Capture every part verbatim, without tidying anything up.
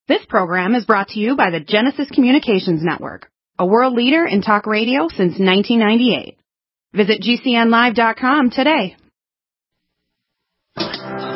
This program is brought to you by the Genesis Communications Network, a world leader in talk radio since nineteen ninety-eight. Visit G C N live dot com today. I'll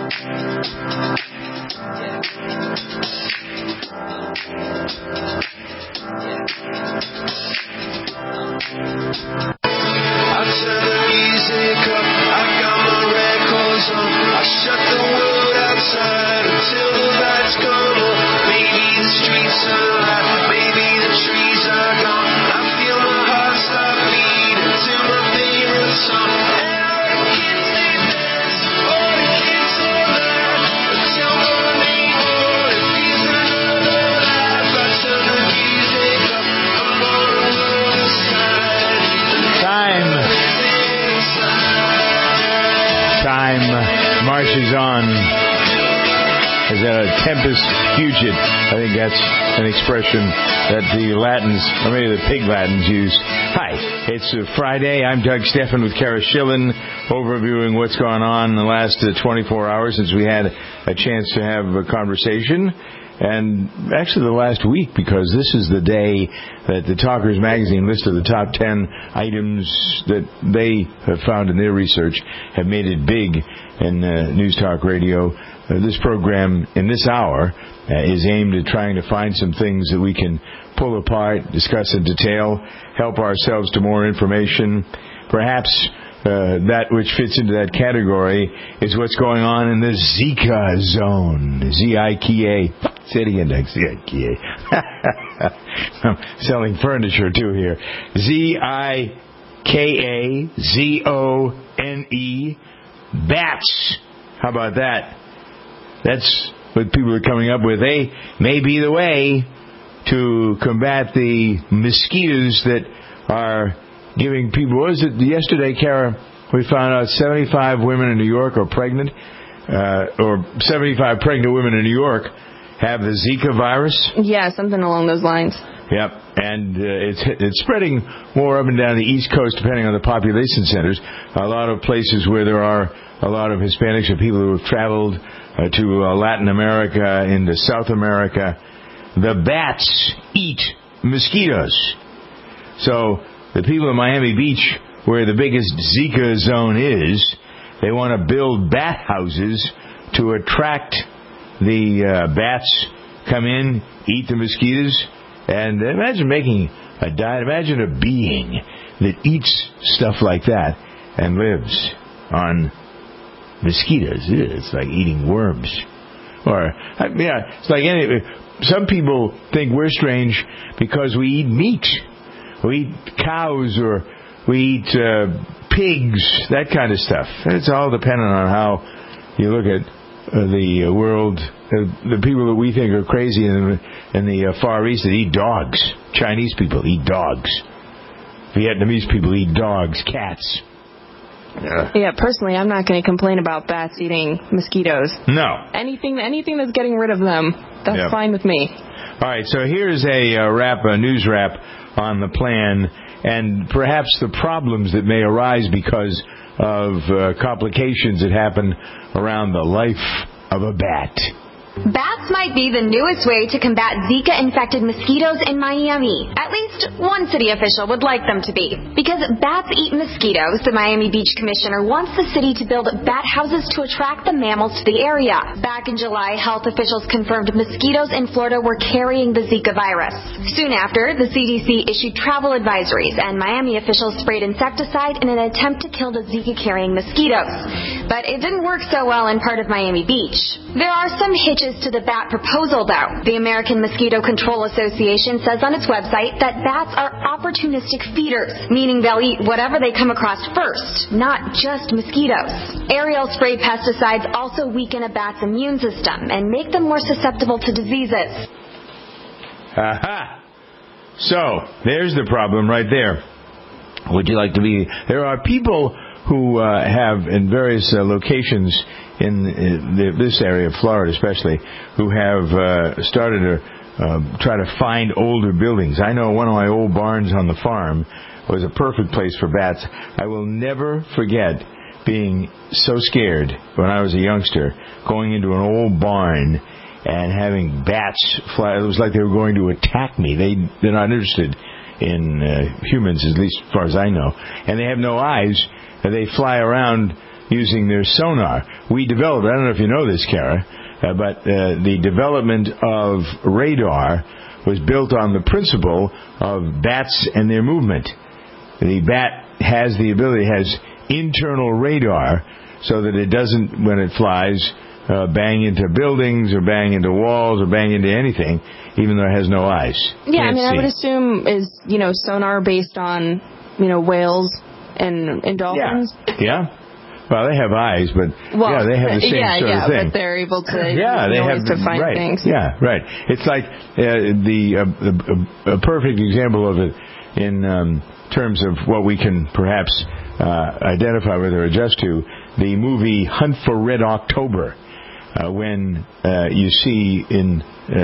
turn the music up, I got my records on, I shut the world outside until the lights come on. Maybe the streets are alive, maybe the trees are gone. I feel my heart start beating to my favorite song. And all the kids they dance, all the kids all laugh, tell my name on it feels another life. I turn the music up, I'm on the other side. Time. Time marches on as a tempest fugit. I think that's an expression that the Latins, or maybe the Pig Latins, use. Hi, it's uh, Friday. I'm Doug Steffen with Kara Schillen, overviewing what's gone on in the last uh, twenty-four hours since we had a chance to have a conversation. And actually the last week, because this is the day that the Talkers magazine listed the top ten items that they have found in their research have made it big in uh, News Talk Radio. Uh, this program in this hour uh, is aimed at trying to find some things that we can pull apart, discuss in detail, help ourselves to more information. Perhaps Uh, that which fits into that category is what's going on in the Zika zone. Z I K A. Say it again, Doug. Z I K A. I'm selling furniture, too, here. Z I K A Z O N E. Bats. How about that? That's what people are coming up with. They may be the way to combat the mosquitoes that are giving people, what was it yesterday, Kara? We found out seventy-five women in New York are pregnant, uh, or seventy-five pregnant women in New York have the Zika virus. Yeah, something along those lines. Yep, and uh, it's it's spreading more up and down the East Coast depending on the population centers. A lot of places where there are a lot of Hispanics or people who have traveled uh, to uh, Latin America, into South America. The bats eat mosquitoes. So the people in Miami Beach, where the biggest Zika zone is, they want to build bat houses to attract the uh, bats, come in, eat the mosquitoes. And imagine making a diet. Imagine a being that eats stuff like that and lives on mosquitoes. It's like eating worms. Or, yeah, it's like any, some people think we're strange because we eat meat. We eat cows, or we eat uh, pigs, that kind of stuff. It's all dependent on how you look at uh, the world. Uh, the people that we think are crazy in, in the uh, Far East that eat dogs. Chinese people eat dogs. Vietnamese people eat dogs, cats. Uh, yeah, personally, I'm not going to complain about bats eating mosquitoes. No. Anything anything that's getting rid of them, that's yep. fine with me. All right, so here's a uh, wrap, a news wrap on the plan, and perhaps the problems that may arise because of uh, complications that happen around the life of a bat. Bats might be the newest way to combat Zika-infected mosquitoes in Miami. At least one city official would like them to be. Because bats eat mosquitoes, the Miami Beach Commissioner wants the city to build bat houses to attract the mammals to the area. Back in July, health officials confirmed mosquitoes in Florida were carrying the Zika virus. Soon after, the C D C issued travel advisories, and Miami officials sprayed insecticide in an attempt to kill the Zika-carrying mosquitoes. But it didn't work so well in part of Miami Beach. There are some hitches to the bat proposal, though. The American Mosquito Control Association says on its website that bats are opportunistic feeders, meaning they'll eat whatever they come across first, not just mosquitoes. Aerial spray pesticides also weaken a bat's immune system and make them more susceptible to diseases. Aha! So, there's the problem right there. Would you like to be... There are people who uh, have, in various uh, locations in the, this area of Florida especially, who have uh, started to uh, try to find older buildings. I know one of my old barns on the farm was a perfect place for bats. I will never forget being so scared when I was a youngster, going into an old barn and having bats fly. It was like they were going to attack me. They, they're not interested in uh, humans, at least as far as I know. And they have no eyes. They fly around using their sonar. We developed, I don't know if you know this, Kara, uh, but uh, the development of radar was built on the principle of bats and their movement. The bat has the ability, has internal radar, so that it doesn't, when it flies, uh, bang into buildings or bang into walls or bang into anything, even though it has no eyes. Yeah, Can't I mean, see. I would assume is, you know, sonar based on, you know, whales and, and dolphins. Yeah. yeah. Well, they have eyes, but well, yeah, they have the same yeah, sort yeah, of thing. But they're able to yeah, they have to find right. things. Yeah, right. It's like uh, the uh, a, a perfect example of it in um, terms of what we can perhaps uh, identify with or adjust to. The movie Hunt for Red October, uh, when uh, you see in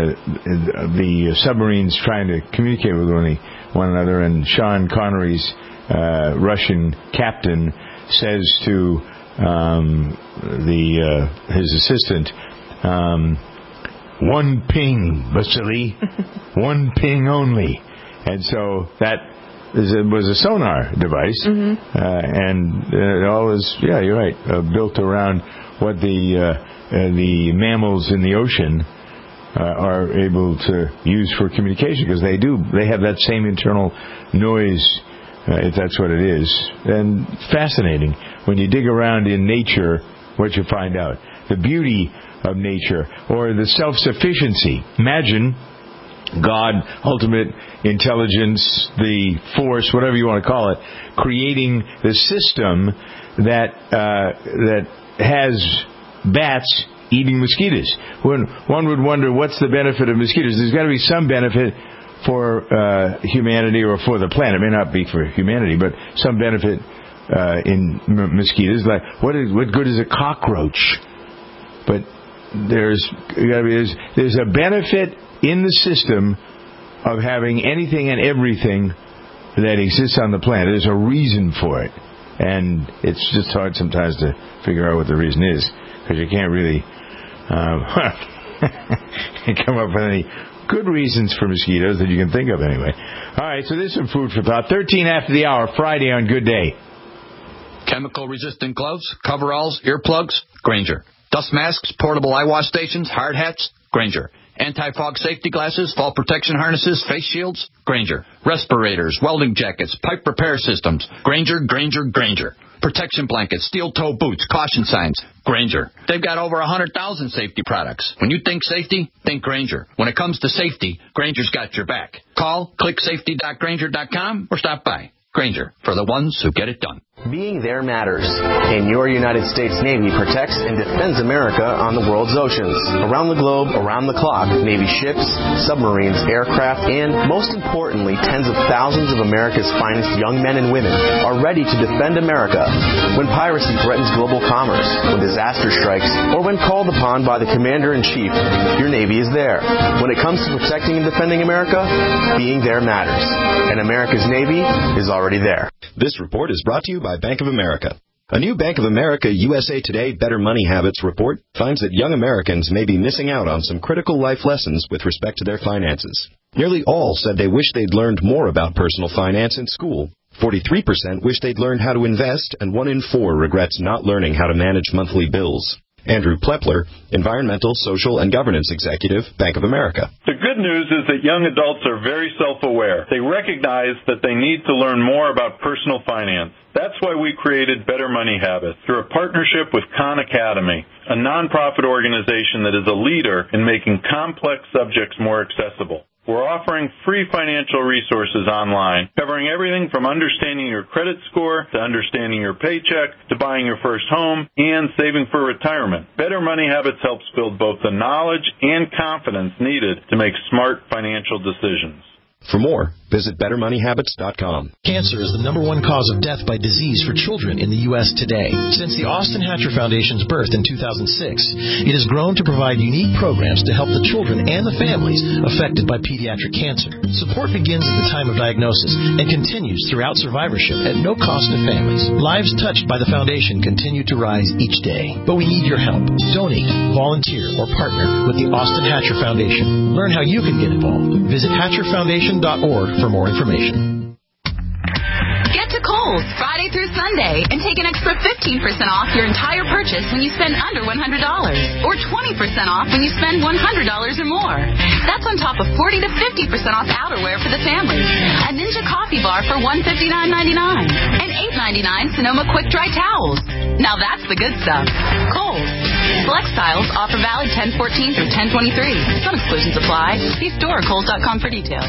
uh, the submarines trying to communicate with one, one another, and Sean Connery's uh, Russian captain says to um, the uh, his assistant, um, "One ping, Vasily, one ping only," and so that is a, was a sonar device, mm-hmm. uh, and it all was yeah, you're right, uh, built around what the uh, uh, the mammals in the ocean uh, are able to use for communication, because they do they have that same internal noise. Uh, if that's what it is. And fascinating. When you dig around in nature, what you find out. The beauty of nature, or the self-sufficiency. Imagine God, ultimate intelligence, the force, whatever you want to call it, creating the system that uh, that has bats eating mosquitoes. When one would wonder, what's the benefit of mosquitoes? There's got to be some benefit for uh, humanity or for the planet. It may not be for humanity, but some benefit uh, in m- mosquitoes. Like what is what good is a cockroach? But there's there's there's a benefit in the system of having anything and everything that exists on the planet. There's a reason for it, and it's just hard sometimes to figure out what the reason is, because you can't really um, come up with any good reasons for mosquitoes that you can think of anyway. All right, so there's some food for thought. thirteen after the hour, Friday on Good Day. Chemical-resistant gloves, coveralls, earplugs, Grainger. Dust masks, portable eye wash stations, hard hats, Grainger. Anti-fog safety glasses, fall protection harnesses, face shields, Grainger. Respirators, welding jackets, pipe repair systems, Grainger, Grainger, Grainger. Protection blankets, steel-toe boots, caution signs, Grainger. They've got over one hundred thousand safety products. When you think safety, think Grainger. When it comes to safety, Grainger's got your back. Call, click safety dot grainger dot com, or stop by. Grainger, for the ones who get it done. Being there matters, and your United States Navy protects and defends America on the world's oceans. Around the globe, around the clock, Navy ships, submarines, aircraft, and, most importantly, tens of thousands of America's finest young men and women are ready to defend America when piracy threatens global commerce, when disaster strikes, or when called upon by the Commander-in-Chief. Your Navy is there. When it comes to protecting and defending America, being there matters, and America's Navy is already there. This report is brought to you by Bank of America. A new Bank of America U S A Today Better Money Habits report finds that young Americans may be missing out on some critical life lessons with respect to their finances. Nearly all said they wish they'd learned more about personal finance in school. forty-three percent wish they'd learned how to invest, and one in four regrets not learning how to manage monthly bills. Andrew Plepler, Environmental, Social, and Governance Executive, Bank of America. The good news is that young adults are very self-aware. They recognize that they need to learn more about personal finance. That's why we created Better Money Habits through a partnership with Khan Academy, a nonprofit organization that is a leader in making complex subjects more accessible. We're offering free financial resources online, covering everything from understanding your credit score to understanding your paycheck to buying your first home and saving for retirement. Better Money Habits helps build both the knowledge and confidence needed to make smart financial decisions. For more, Visit better money habits dot com. Cancer is the number one cause of death by disease for children in the U S today. Since the Austin Hatcher Foundation's birth in two thousand six, it has grown to provide unique programs to help the children and the families affected by pediatric cancer. Support begins at the time of diagnosis and continues throughout survivorship at no cost to families. Lives touched by the foundation continue to rise each day. But we need your help. Donate, volunteer, or partner with the Austin Hatcher Foundation. Learn how you can get involved. Visit hatcher foundation dot org for more information. Get to Kohl's Friday through Sunday and take an extra fifteen percent off your entire purchase when you spend under one hundred dollars or twenty percent off when you spend one hundred dollars or more. That's on top of forty to fifty percent off outerwear for the family, a Ninja coffee bar for one hundred fifty-nine ninety-nine, and eight ninety-nine Sonoma Quick Dry towels. Now that's the good stuff. Kohl's. Select styles offer valid ten fourteen through ten twenty-three. Some exclusions apply. See store or kohls dot com for details.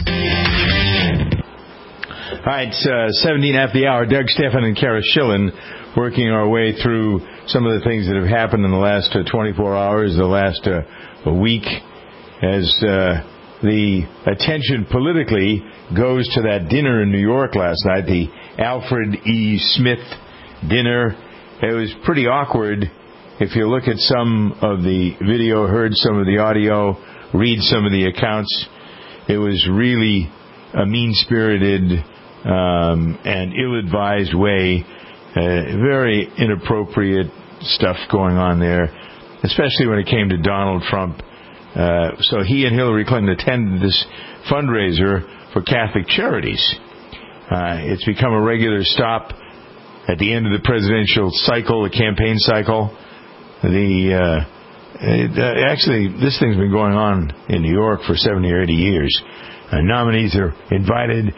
All right, it's uh, seventeen after the hour. Doug Stephan and Kara Schillen working our way through some of the things that have happened in the last uh, twenty-four hours, the last uh, week, as uh, the attention politically goes to that dinner in New York last night, the Alfred E. Smith dinner. It was pretty awkward. If you look at some of the video, heard some of the audio, read some of the accounts, it was really a mean-spirited um, and ill-advised way. Uh, very inappropriate stuff going on there, especially when it came to Donald Trump. Uh, so he and Hillary Clinton attended this fundraiser for Catholic Charities. Uh, it's become a regular stop at the end of the presidential cycle, the campaign cycle. The uh, it, uh, actually, this thing's been going on in New York for seventy or eighty years. Uh, nominees are invited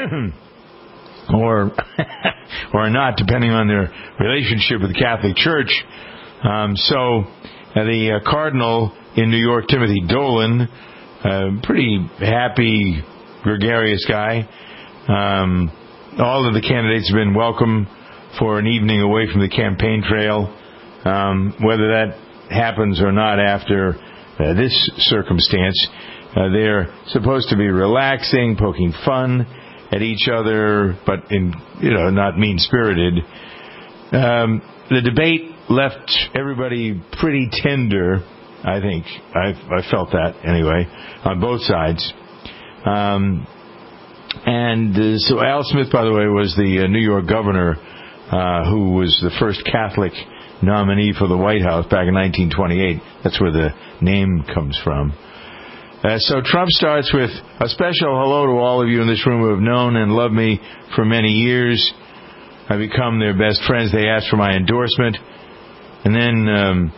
or or not, depending on their relationship with the Catholic Church. Um, so uh, the uh, Cardinal in New York, Timothy Dolan, uh, pretty happy, gregarious guy. Um, all of the candidates have been welcome for an evening away from the campaign trail. Um, whether that happens or not after uh, this circumstance, uh, they're supposed to be relaxing, poking fun at each other, but in you know not mean-spirited. Um, the debate left everybody pretty tender. I think I, I felt that anyway on both sides. Um, and uh, so Al Smith, by the way, was the uh, New York governor uh, who was the first Catholic nominee for the White House back in nineteen twenty-eight. That's where the name comes from. Uh, so Trump starts with a special hello to all of you in this room who have known and loved me for many years. I've become their best friends. They asked for my endorsement. And then um,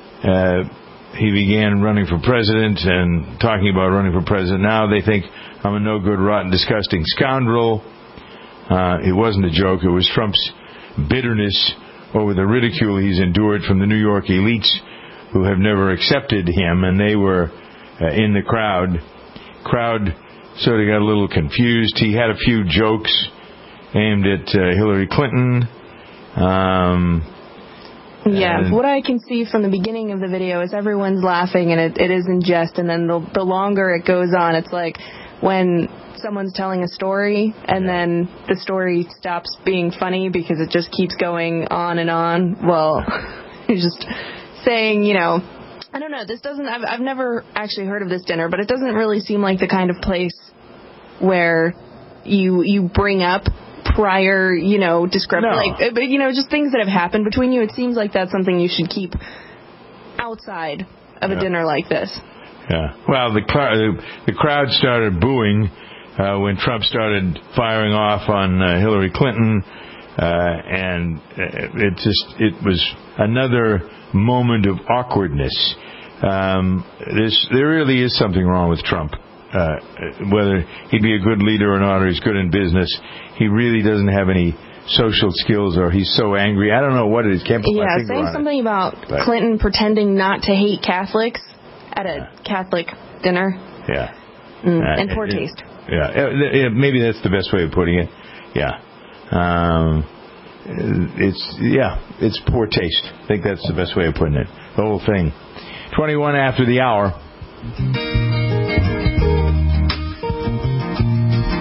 uh, he began running for president and talking about running for president. Now they think I'm a no-good, rotten, disgusting scoundrel. Uh, it wasn't a joke. It was Trump's bitterness over the ridicule he's endured from the New York elites who have never accepted him, and they were uh, in the crowd. Crowd sort of got a little confused. He had a few jokes aimed at uh, Hillary Clinton. Um, yeah, what I can see from the beginning of the video is everyone's laughing, and it, it is in jest, and then the, the longer it goes on, it's like when someone's telling a story and then the story stops being funny because it just keeps going on and on. Well, you're just saying, you know, I don't know, this doesn't, I've, I've never actually heard of this dinner, but it doesn't really seem like the kind of place where you you bring up prior, you know, discrepancy, no. like, but, you know, just things that have happened between you. It seems like that's something you should keep outside of yeah. a dinner like this. Yeah. Well, the, the crowd started booing Uh, when Trump started firing off on uh, Hillary Clinton, uh, and it just it was another moment of awkwardness. Um, this, there really is something wrong with Trump. Uh, whether he'd be a good leader or not, or he's good in business, he really doesn't have any social skills, or he's so angry. I don't know what it is. Can't put yeah, my finger saying on something it. about but, Clinton pretending not to hate Catholics at a yeah. Catholic dinner. Yeah. Mm, uh, and poor it, taste. Yeah, maybe that's the best way of putting it. Yeah. Um, it's, yeah, it's poor taste. I think that's the best way of putting it. The whole thing. twenty-one after the hour.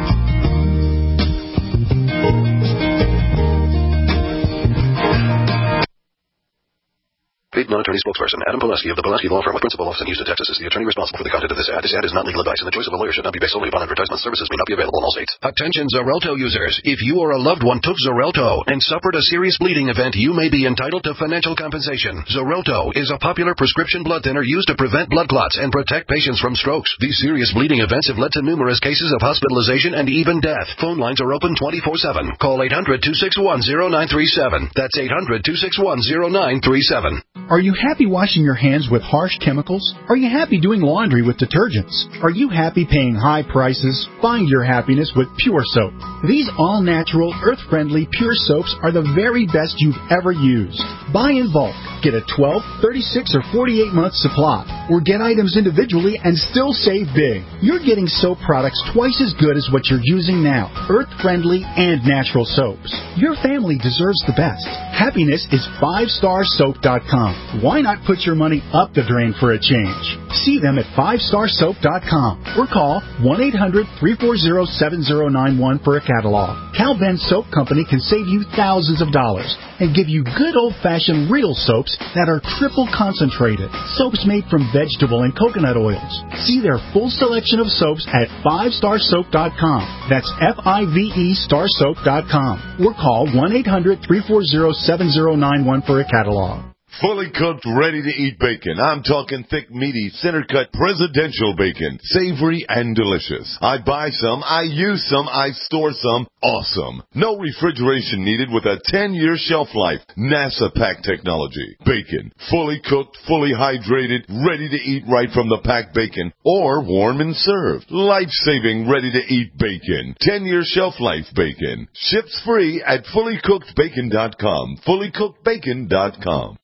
League non-attorney spokesperson. Adam Pileski of the Pileski Law Firm with principal office in Houston, Texas is the attorney responsible for the content of this ad. This ad is not legal advice, and the choice of a lawyer should not be based solely upon advertisement. Services may not be available in all states. Attention Xarelto users. If you or a loved one took Xarelto and suffered a serious bleeding event, you may be entitled to financial compensation. Xarelto is a popular prescription blood thinner used to prevent blood clots and protect patients from strokes. These serious bleeding events have led to numerous cases of hospitalization and even death. Phone lines are open twenty-four seven. Call eight hundred, two six one, zero nine three seven. That's eight hundred, two six one, zero nine three seven. Are you happy washing your hands with harsh chemicals? Are you happy doing laundry with detergents? Are you happy paying high prices? Find your happiness with Pure Soap. These all-natural, earth-friendly Pure Soaps are the very best you've ever used. Buy in bulk. Get a twelve, thirty-six, or forty-eight month supply. Or get items individually and still save big. You're getting soap products twice as good as what you're using now. Earth-friendly and natural soaps. Your family deserves the best. Happiness is five star soap dot com. Why not put your money up the drain for a change? See them at five star soap dot com or call one eight hundred, three four zero, seven zero nine one for a catalog. Cal Ben Soap Company can save you thousands of dollars and give you good old-fashioned real soaps that are triple concentrated. Soaps made from vegetable and coconut oils. See their full selection of soaps at five star soap dot com. That's F I V E star soap dot com. Or call one eight hundred, three four zero, seven zero nine one for a catalog. Fully cooked, ready-to-eat bacon. I'm talking thick, meaty, center-cut, presidential bacon. Savory and delicious. I buy some, I use some, I store some. Awesome. No refrigeration needed with a ten-year shelf life. NASA pack technology. Bacon. Fully cooked, fully hydrated, ready to eat right from the packed bacon. Or warm and served. Life-saving, ready-to-eat bacon. ten-year shelf life bacon. Ships free at fully cooked bacon dot com. fully cooked bacon dot com.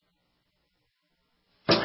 You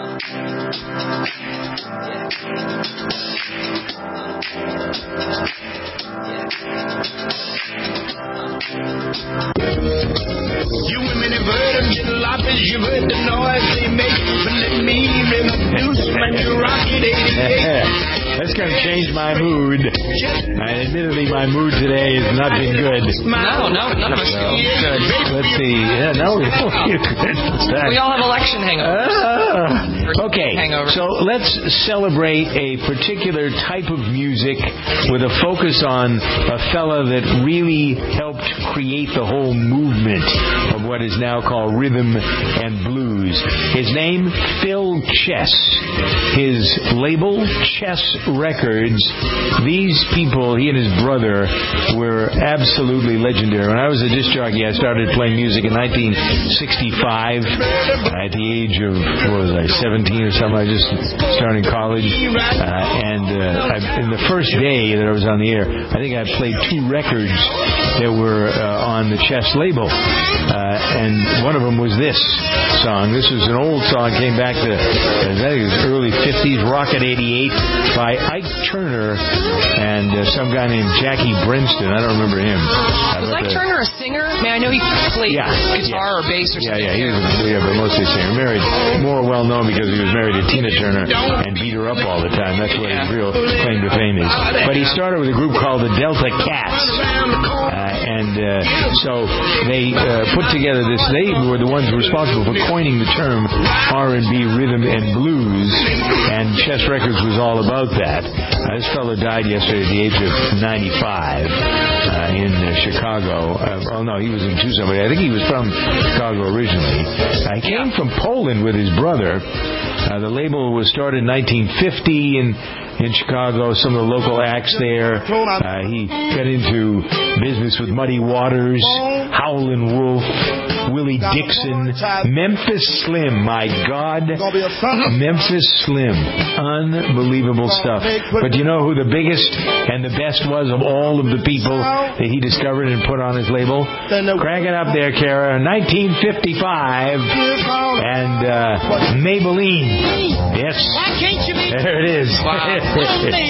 women have heard of jalopies, you've heard the noise they make, but let me introduce my new Rocket eighty-eight. That's going to change my mood. And admittedly, my mood today has not been good. No, no, none of us feel good. Let's see. Yeah, no, we don't feel good. We all have election hangovers. Uh, okay, hangover. So let's celebrate a particular type of music with a focus on a fella that really helped create the whole movement of what is now called rhythm and blues. His name, Phil Chess. His label, Chess Records. These people, he and his brother, were absolutely legendary. When I was a disc jockey, I started playing music in nineteen sixty-five. At the age of, what was I, seventeen or something, I just started college. Uh, and uh, I, in the first day that I was on the air, I think I played two records that were uh, on the Chess label. Uh, and one of them was this song. This was an old song, came back to, I think it was early fifties, Rocket eighty-eight by Ike Turner and uh, some guy named Jackie Brenston. I don't remember him. Was Ike Turner a singer? I mean, I know he played yeah, guitar yeah. or bass or something. Yeah, yeah, he was yeah, but mostly a singer. Married, more well known because he was married to Tina Turner and beat her up all the time. That's what his real claim to fame is. But he started with a group called the Delta Cats. Uh, and uh, so they uh, put together this. They were the ones responsible for coining the term R and B, rhythm, and blues. And Chess Records was all about that. Uh, this fellow died yesterday at the age of ninety-five uh, in uh, Chicago. Uh, oh, no, he was in Tucson, but I think he was from Chicago originally. I uh, came from Poland with his brother. Uh, the label was started in nineteen fifty in, in Chicago. Some of the local acts there. Uh, he got into business with Muddy Waters, Howlin' Wolf, Willie Dixon, Memphis Slim. My God, Memphis Slim. Unbelievable stuff. But you know who the biggest and the best was of all of the people that he discovered and put on his label? Crank it up there, Kara. nineteen fifty-five. And uh, Maybelline. Yes. There it is. Wow.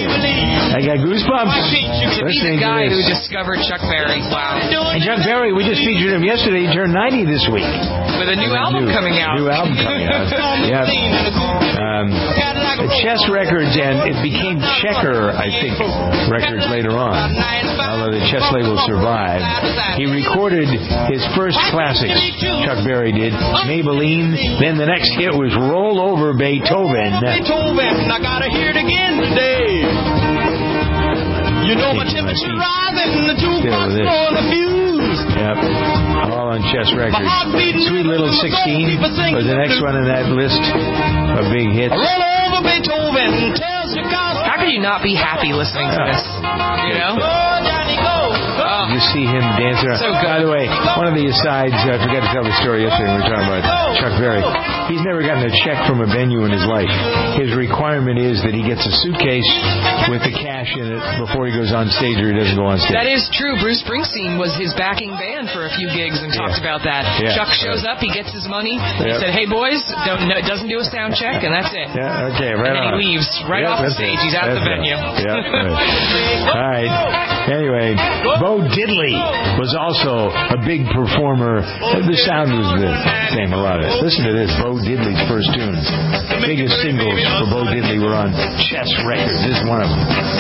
I got goosebumps. You could be the guy who discovered Chuck Berry. Wow. And Chuck Berry, we just just featured him yesterday. He turned ninety this week. With a new album new, coming out. New album coming out. Yep. Um, Chess Records, and it became Checker, I think, Records later on. Although the Chess label survived. He recorded his first classics, Chuck Berry did, Maybelline. Then the next hit was Roll Over Beethoven. Beethoven, I gotta hear it again today. You know my temperature rising, the jukebox blowing the fuse. Yep. All on Chess Records. Sweet Little sixteen was the next one in that list of big hits. Roll over Beethoven, tells you God. How could you not be happy listening to this? You know? Oh, Johnny, go. You just see him dance around. So good. By the way, one of the asides, I forgot to tell the story yesterday when we were talking about Chuck Berry. He's never gotten a check from a venue in his life. His requirement is that he gets a suitcase with the cash in it before he goes on stage, or he doesn't go on stage. That is true. Bruce Springsteen was his backing band for a few gigs and talked Yeah. about that. Yeah. Chuck shows up, he gets his money, he Yep. said, "Hey boys, don't, no, doesn't do a sound check," and that's it. Yeah, okay, right and then on. he leaves right Yep, off the that's stage. it. He's at That's the it. venue. Yeah, right. All right. Anyway, Bo Diddley was also a big performer. The sound was the same, a lot of it. Listen to this, Bo Diddley's first tune. Biggest singles for Bo Diddley were on Chess Records. This is one of them.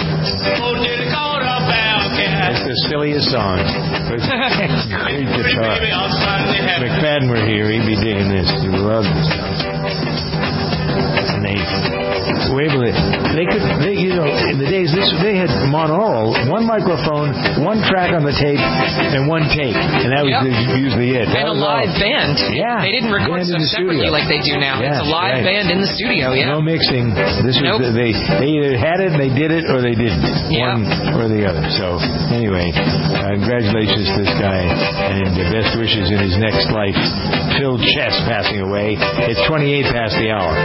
It's the silliest song. But great guitar. If McFadden were here, he'd be digging this. He loved this stuff. And they were able to, they could, they, you know, in the days, this, they had monaural, one microphone, one track on the tape, and one take. And that was Yep. the, usually it. That And a was live all. band. Yeah. They didn't record Band in stuff the separately studio. like they do now. Yeah, It's a live right. band in the studio, yeah. No mixing. This was Nope. the, they they either had it, they did it, or they didn't. Yeah. One or the other. So anyway, uh, congratulations to this guy, and uh, best wishes in his next life. Phil Chess passing away. It's twenty-eight past the hour.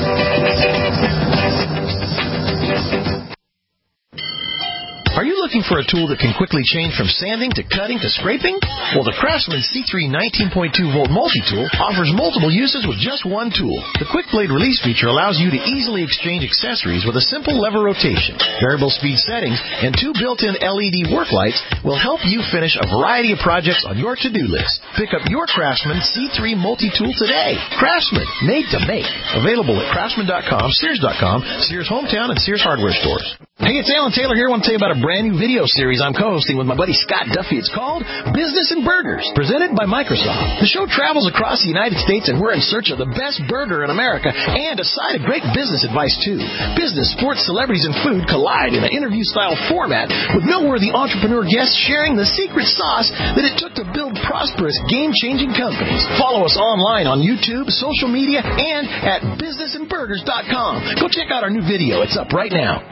Are you looking for a tool that can quickly change from sanding to cutting to scraping? Well, the Craftsman C three nineteen point two volt multi-tool offers multiple uses with just one tool. The Quick Blade Release feature allows you to easily exchange accessories with a simple lever rotation. Variable speed settings and two built-in L E D work lights will help you finish a variety of projects on your to-do list. Pick up your Craftsman C three multi-tool today. Craftsman, made to make. Available at craftsman dot com, sears dot com, Sears Hometown, and Sears Hardware stores. Hey, it's Alan Taylor here. I want to tell you about a brand new video series I'm co-hosting with my buddy Scott Duffy. It's called Business and Burgers, presented by Microsoft. The show travels across the United States, and we're in search of the best burger in America and a side of great business advice, too. Business, sports, celebrities, and food collide in an interview-style format with noteworthy entrepreneur guests sharing the secret sauce that it took to build prosperous, game-changing companies. Follow us online on YouTube, social media, and at business and burgers dot com. Go check out our new video. It's up right now.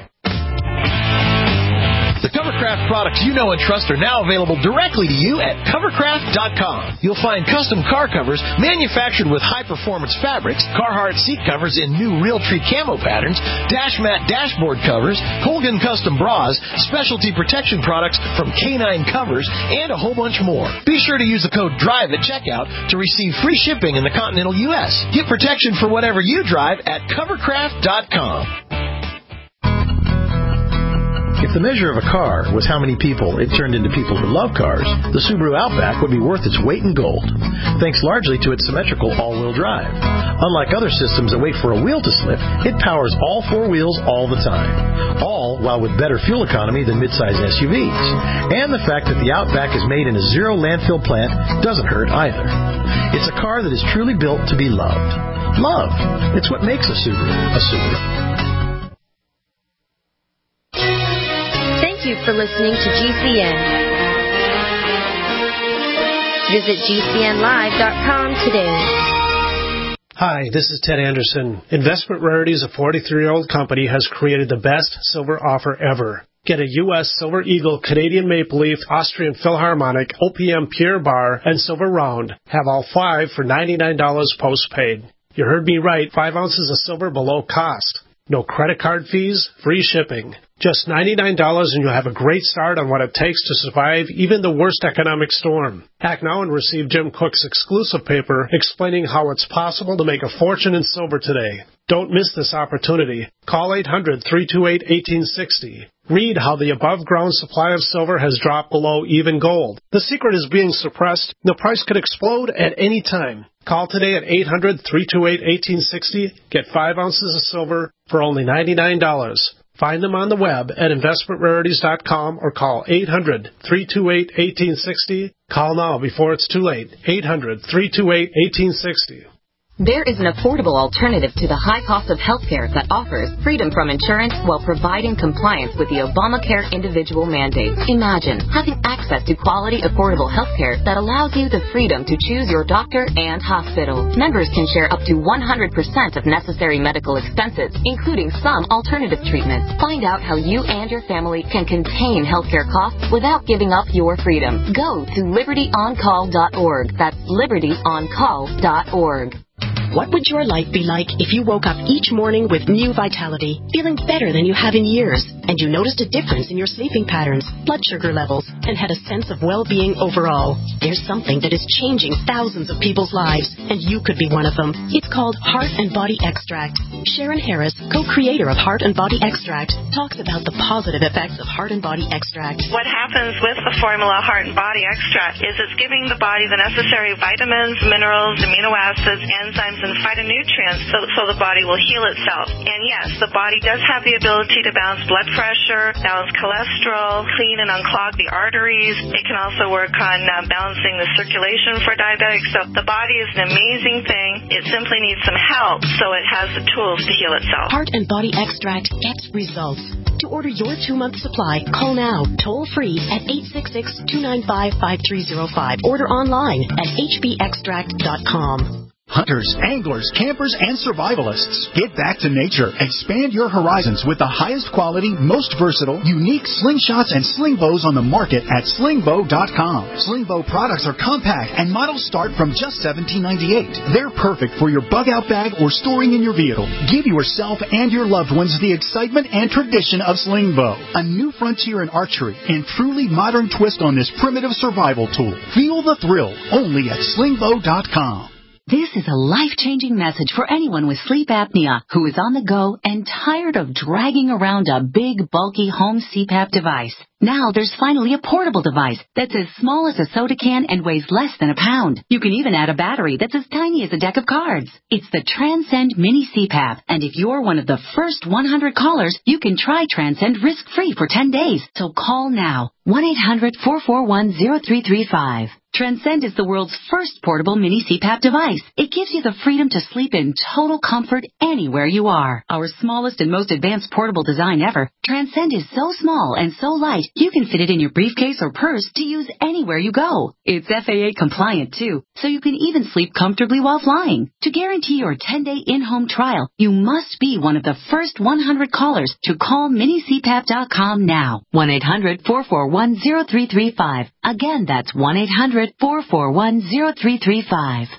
The Covercraft products you know and trust are now available directly to you at covercraft dot com. You'll find custom car covers manufactured with high-performance fabrics, Carhartt seat covers in new Realtree camo patterns, Dash Mat dashboard covers, Colgan custom bras, specialty protection products from K nine Covers, and a whole bunch more. Be sure to use the code DRIVE at checkout to receive free shipping in the continental U S. Get protection for whatever you drive at covercraft dot com. If the measure of a car was how many people it turned into people who love cars, the Subaru Outback would be worth its weight in gold, thanks largely to its symmetrical all-wheel drive. Unlike other systems that wait for a wheel to slip, it powers all four wheels all the time, all while with better fuel economy than midsize S U Vs. And the fact that the Outback is made in a zero landfill plant doesn't hurt either. It's a car that is truly built to be loved. Love. It's what makes a Subaru a Subaru. Thank you for listening to G C N. Visit G C N live dot com today. Hi, this is Ted Anderson. Investment Rarities, a forty-three-year-old company, has created the best silver offer ever. Get a U S Silver Eagle, Canadian Maple Leaf, Austrian Philharmonic, O P M Pure Bar, and Silver Round. Have all five for ninety-nine dollars postpaid. You heard me right, five ounces of silver below cost. No credit card fees, free shipping. Just ninety-nine dollars and you'll have a great start on what it takes to survive even the worst economic storm. Act now and receive Jim Cook's exclusive paper explaining how it's possible to make a fortune in silver today. Don't miss this opportunity. Call eight hundred, three two eight, one eight six zero. Read how the above-ground supply of silver has dropped below even gold. The secret is being suppressed. The price could explode at any time. Call today at eight hundred, three two eight, one eight six zero. Get five ounces of silver for only ninety-nine dollars. Find them on the web at investment rarities dot com or call eight hundred, three two eight, one eight six zero. Call now before it's too late. eight hundred, three two eight, one eight six zero. There is an affordable alternative to the high cost of health care that offers freedom from insurance while providing compliance with the Obamacare individual mandate. Imagine having access to quality, affordable health care that allows you the freedom to choose your doctor and hospital. Members can share up to one hundred percent of necessary medical expenses, including some alternative treatments. Find out how you and your family can contain healthcare costs without giving up your freedom. Go to liberty on call dot org. That's liberty on call dot org. What would your life be like if you woke up each morning with new vitality, feeling better than you have in years, and you noticed a difference in your sleeping patterns, blood sugar levels, and had a sense of well-being overall? There's something that is changing thousands of people's lives, and you could be one of them. It's called Heart and Body Extract. Sharon Harris, co-creator of Heart and Body Extract, talks about the positive effects of Heart and Body Extract. What happens with the formula Heart and Body Extract is it's giving the body the necessary vitamins, minerals, amino acids, enzymes, and phytonutrients so, so the body will heal itself. And yes, the body does have the ability to balance blood pressure, balance cholesterol, clean and unclog the arteries. It can also work on uh, balancing the circulation for diabetics. So the body is an amazing thing. It simply needs some help so it has the tools to heal itself. Heart and Body Extract gets results. To order your two-month supply, call now, toll-free at eight six six, two nine five, five three zero five. Order online at h b extract dot com. Hunters, anglers, campers, and survivalists. Get back to nature. Expand your horizons with the highest quality, most versatile, unique slingshots and sling bows on the market at sling bow dot com. Sling bow products are compact and models start from just seventeen ninety-eight. They're perfect for your bug-out bag or storing in your vehicle. Give yourself and your loved ones the excitement and tradition of sling bow. A new frontier in archery and truly modern twist on this primitive survival tool. Feel the thrill only at sling bow dot com. This is a life-changing message for anyone with sleep apnea who is on the go and tired of dragging around a big, bulky home C PAP device. Now there's finally a portable device that's as small as a soda can and weighs less than a pound. You can even add a battery that's as tiny as a deck of cards. It's the Transcend Mini C PAP, and if you're one of the first one hundred callers, you can try Transcend risk-free for ten days. So call now, one eight hundred, four four one, zero three three five. Transcend is the world's first portable mini C PAP device. It gives you the freedom to sleep in total comfort anywhere you are. Our smallest and most advanced portable design ever, Transcend is so small and so light, you can fit it in your briefcase or purse to use anywhere you go. It's F A A compliant too, so you can even sleep comfortably while flying. To guarantee your ten-day in-home trial, you must be one of the first one hundred callers to call mini c pap dot com now. one eight hundred, four four one, zero three three five. Again, that's one eight hundred, four four one, zero three three five.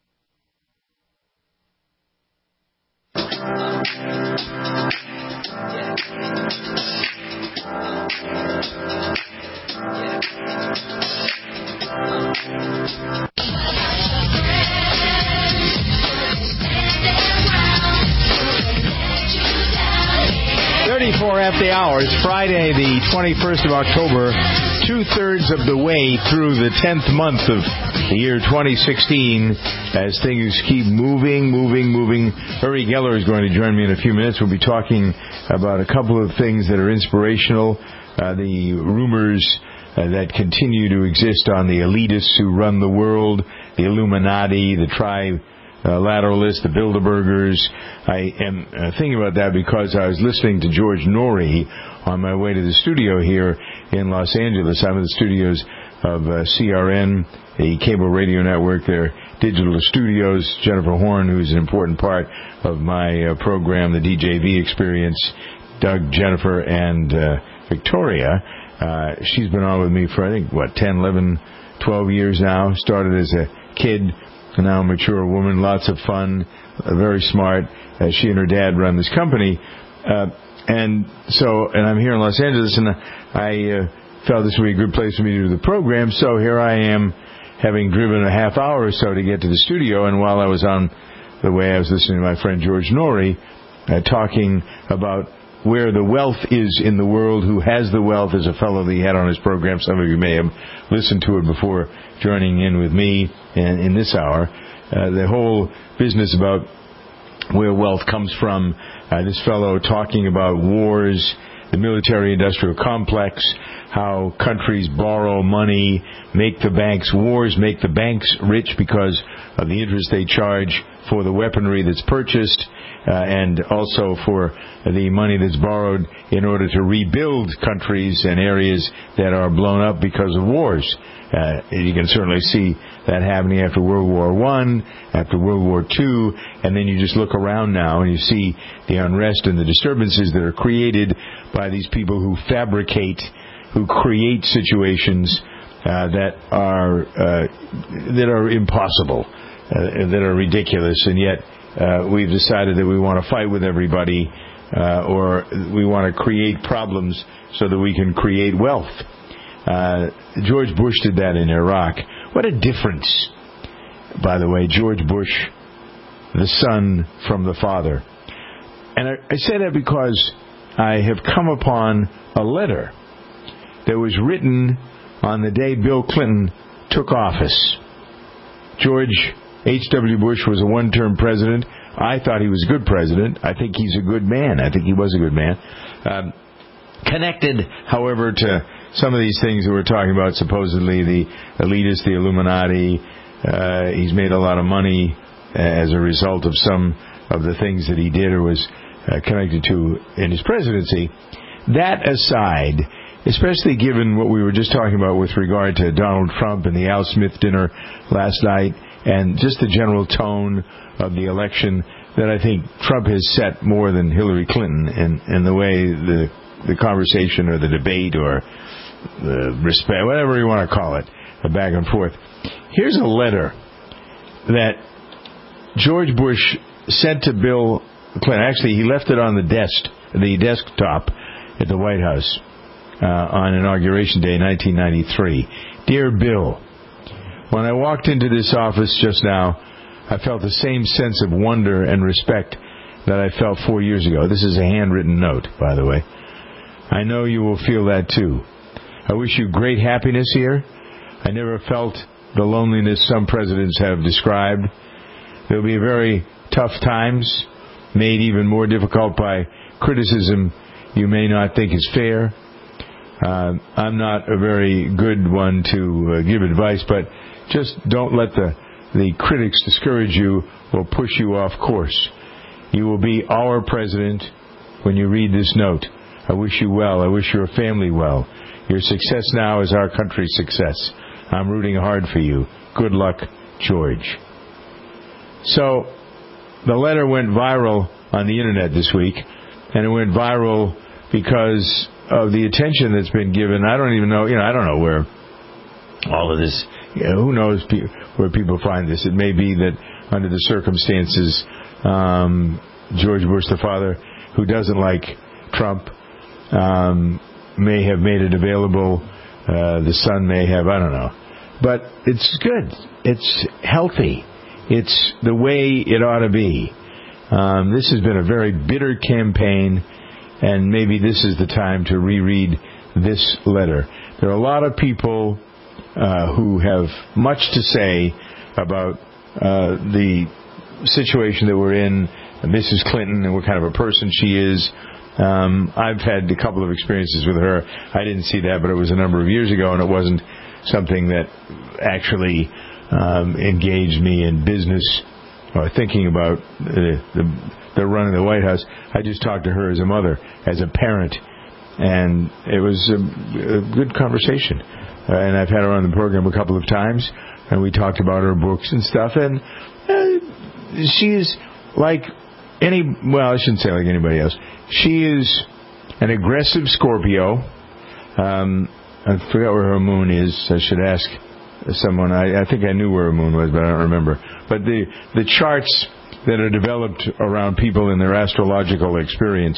thirty-four after the hours, Friday the twenty-first of October, two-thirds of the way through the tenth month of the year twenty sixteen, as things keep moving, moving, moving. Uri Geller is going to join me in a few minutes. We'll be talking about a couple of things that are inspirational, uh, the rumors uh, that continue to exist on the elitists who run the world, the Illuminati, the tri- Uh, lateralists, the Bilderbergers. I am uh, thinking about that because I was listening to George Norrie on my way to the studio here in Los Angeles. I'm in the studios of uh, C R N, a cable radio network, their digital studios. Jennifer Horn, who's an important part of my uh, program, the D J V Experience, Doug, Jennifer, and uh, Victoria. Uh, she's been on with me for, I think, what, ten, eleven, twelve years now. Started as a kid, now a mature woman, lots of fun, uh, very smart. Uh, she and her dad run this company. Uh, and so, and I'm here in Los Angeles, and I uh, felt this would be a good place for me to do the program. So here I am, having driven a half hour or so to get to the studio, and while I was on the way, I was listening to my friend George Norrie uh, talking about where the wealth is in the world, who has the wealth, as a fellow that he had on his program. Some of you may have listened to it before joining in with me in, in this hour. Uh, the whole business about where wealth comes from. Uh, this fellow talking about wars, the military-industrial complex, how countries borrow money, make the banks, wars make the banks rich because of the interest they charge for the weaponry that's purchased, uh, and also for the money that's borrowed in order to rebuild countries and areas that are blown up because of wars. Uh, you can certainly see that happening after World War One, after World War Two, and then you just look around now and you see the unrest and the disturbances that are created by these people who fabricate, who create situations uh, that are uh, that are impossible, uh, that are ridiculous, and yet uh, we've decided that we want to fight with everybody, uh, or we want to create problems so that we can create wealth. Uh, George Bush did that in Iraq. What a difference, by the way, George Bush, the son from the father. And I, I say that because I have come upon a letter that was written on the day Bill Clinton took office. George H W. Bush was a one-term president. I thought he was a good president. I think he's a good man. I think he was a good man. Um, connected, however, to some of these things that we're talking about, supposedly the elitists, the Illuminati. Uh, he's made a lot of money as a result of some of the things that he did or was uh, connected to in his presidency. That aside, especially given what we were just talking about with regard to Donald Trump and the Al Smith dinner last night, and just the general tone of the election, that I think Trump has set more than Hillary Clinton in, in the way the the conversation or the debate or the respect, whatever you want to call it, the back and forth. Here's a letter that George Bush sent to Bill Clinton. Actually, he left it on the desk, the desktop at the White House uh, on Inauguration Day, nineteen ninety-three. Dear Bill, when I walked into this office just now, I felt the same sense of wonder and respect that I felt four years ago. This is a handwritten note, by the way. I know you will feel that too. I wish you great happiness here. I never felt the loneliness some presidents have described. There will be very tough times, made even more difficult by criticism you may not think is fair. Uh, I'm not a very good one to uh, give advice, but just don't let the, the critics discourage you or push you off course. You will be our president when you read this note. I wish you well. I wish your family well. Your success now is our country's success. I'm rooting hard for you. Good luck, George. So, the letter went viral on the internet this week, and it went viral because of the attention that's been given. I don't even know, you know, I don't know where all of this, you know, who knows pe- where people find this. It may be that under the circumstances, um, George Bush, the father, who doesn't like Trump, um, may have made it available. Uh, the son may have, I don't know. But it's good. It's healthy. It's the way it ought to be. Um, this has been a very bitter campaign, and maybe this is the time to reread this letter. There are a lot of people uh, who have much to say about uh, the situation that we're in, Missus Clinton, and what kind of a person she is. Um, I've had a couple of experiences with her. I didn't see that, but it was a number of years ago, and it wasn't something that actually um, engaged me in business or thinking about the, the, the run of the White House. I just talked to her as a mother, as a parent, and it was a, a good conversation. Uh, and I've had her on the program a couple of times, and we talked about her books and stuff, and uh, she is like any, well, I shouldn't say like anybody else. She is an aggressive Scorpio. Um, I forgot where her moon is. I should ask someone. I, I think I knew where her moon was, but I don't remember. But the, the charts that are developed around people in their astrological experience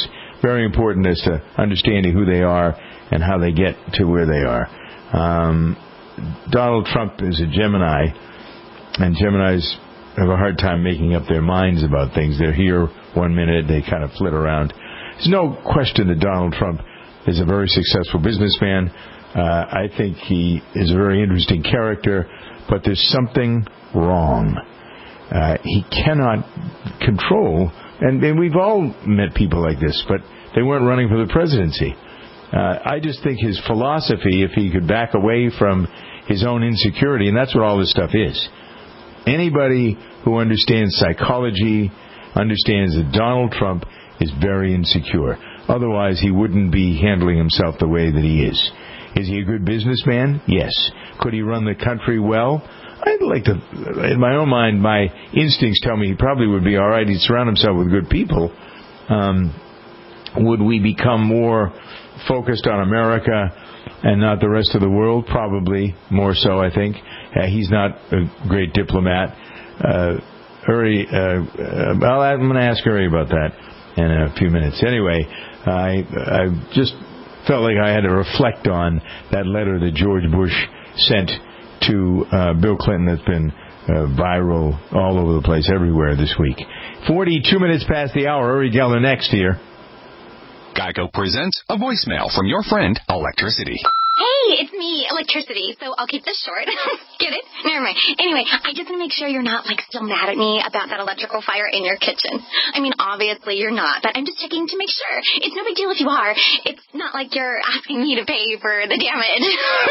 very important as to understanding who they are and how they get to where they are. Um, Donald Trump is a Gemini, and Geminis have a hard time making up their minds about things. They're here one minute, they kind of flit around. There's no question that Donald Trump is a very successful businessman. Uh, I think he is a very interesting character, but there's something wrong. Uh, he cannot control, and, and we've all met people like this, but they weren't running for the presidency. Uh, I just think his philosophy, if he could back away from his own insecurity, and that's what all this stuff is. Anybody who understands psychology understands that Donald Trump is very insecure. Otherwise, he wouldn't be handling himself the way that he is. Is he a good businessman? Yes. Could he run the country well? I'd like to, in my own mind, my instincts tell me he probably would be all right. He'd surround himself with good people. Um, would we become more focused on America and not the rest of the world? Probably more so, I think. Uh, he's not a great diplomat. Uh, Uri, uh, uh, well, I'm going to ask Uri about that in a few minutes. Anyway, I, I just felt like I had to reflect on that letter that George Bush sent to uh, Bill Clinton that's been uh, viral all over the place, everywhere this week. forty-two minutes past the hour. Uri Geller next here. Geico presents a voicemail from your friend, Electricity. Hey, it's me, Electricity, so I'll keep this short. Get it? Never mind. Anyway, I just want to make sure you're not, like, still mad at me about that electrical fire in your kitchen. I mean, obviously you're not, but I'm just checking to make sure. It's no big deal if you are. It's not like you're asking me to pay for the damage.